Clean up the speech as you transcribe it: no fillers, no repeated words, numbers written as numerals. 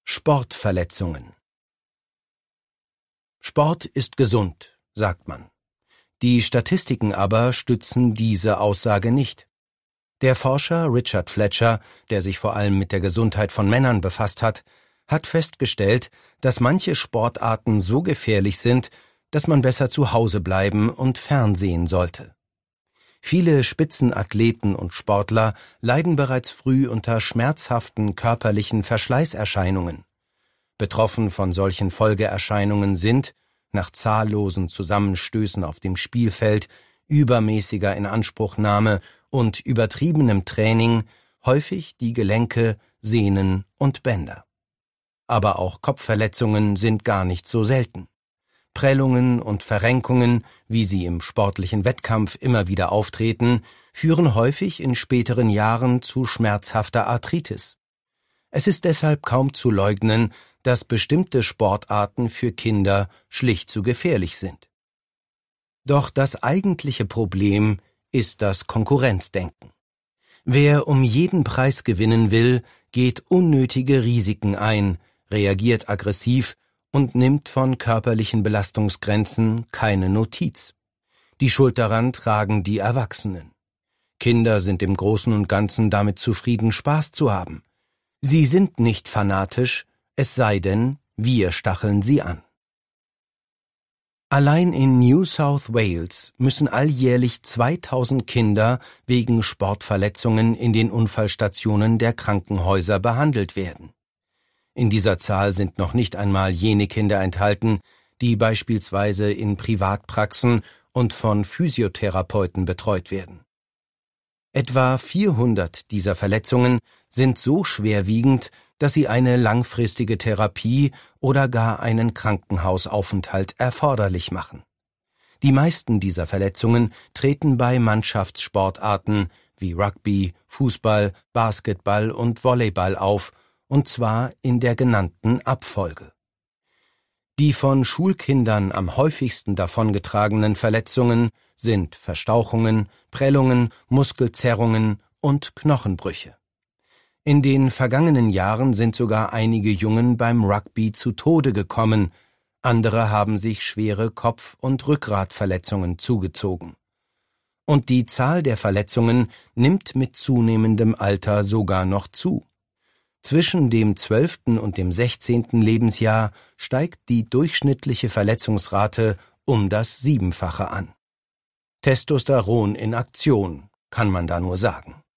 Sportverletzungen. Sport ist gesund, sagt man. Die Statistiken aber stützen diese Aussage nicht. Der Forscher Richard Fletcher, der sich vor allem mit der Gesundheit von Männern befasst hat festgestellt, dass manche Sportarten so gefährlich sind, dass man besser zu Hause bleiben und fernsehen sollte. Viele Spitzenathleten und Sportler leiden bereits früh unter schmerzhaften körperlichen Verschleißerscheinungen. Betroffen von solchen Folgeerscheinungen sind, nach zahllosen Zusammenstößen auf dem Spielfeld, übermäßiger Inanspruchnahme und übertriebenem Training, häufig die Gelenke, Sehnen und Bänder. Aber auch Kopfverletzungen sind gar nicht so selten. Prellungen und Verrenkungen, wie sie im sportlichen Wettkampf immer wieder auftreten, führen häufig in späteren Jahren zu schmerzhafter Arthritis. Es ist deshalb kaum zu leugnen, dass bestimmte Sportarten für Kinder schlicht zu gefährlich sind. Doch das eigentliche Problem ist das Konkurrenzdenken. Wer um jeden Preis gewinnen will, geht unnötige Risiken ein, reagiert aggressiv und nimmt von körperlichen Belastungsgrenzen keine Notiz. Die Schuld daran tragen die Erwachsenen. Kinder sind im Großen und Ganzen damit zufrieden, Spaß zu haben. Sie sind nicht fanatisch, es sei denn, wir stacheln sie an. Allein in New South Wales müssen alljährlich 2000 Kinder wegen Sportverletzungen in den Unfallstationen der Krankenhäuser behandelt werden. In dieser Zahl sind noch nicht einmal jene Kinder enthalten, die beispielsweise in Privatpraxen und von Physiotherapeuten betreut werden. Etwa 400 dieser Verletzungen sind so schwerwiegend, dass sie eine langfristige Therapie oder gar einen Krankenhausaufenthalt erforderlich machen. Die meisten dieser Verletzungen treten bei Mannschaftssportarten wie Rugby, Fußball, Basketball und Volleyball auf, und zwar in der genannten Abfolge. Die von Schulkindern am häufigsten davongetragenen Verletzungen sind Verstauchungen, Prellungen, Muskelzerrungen und Knochenbrüche. In den vergangenen Jahren sind sogar einige Jungen beim Rugby zu Tode gekommen, andere haben sich schwere Kopf- und Rückgratverletzungen zugezogen. Und die Zahl der Verletzungen nimmt mit zunehmendem Alter sogar noch zu. Zwischen dem 12. und dem 16. Lebensjahr steigt die durchschnittliche Verletzungsrate um das 7-fache an. Testosteron in Aktion, kann man da nur sagen.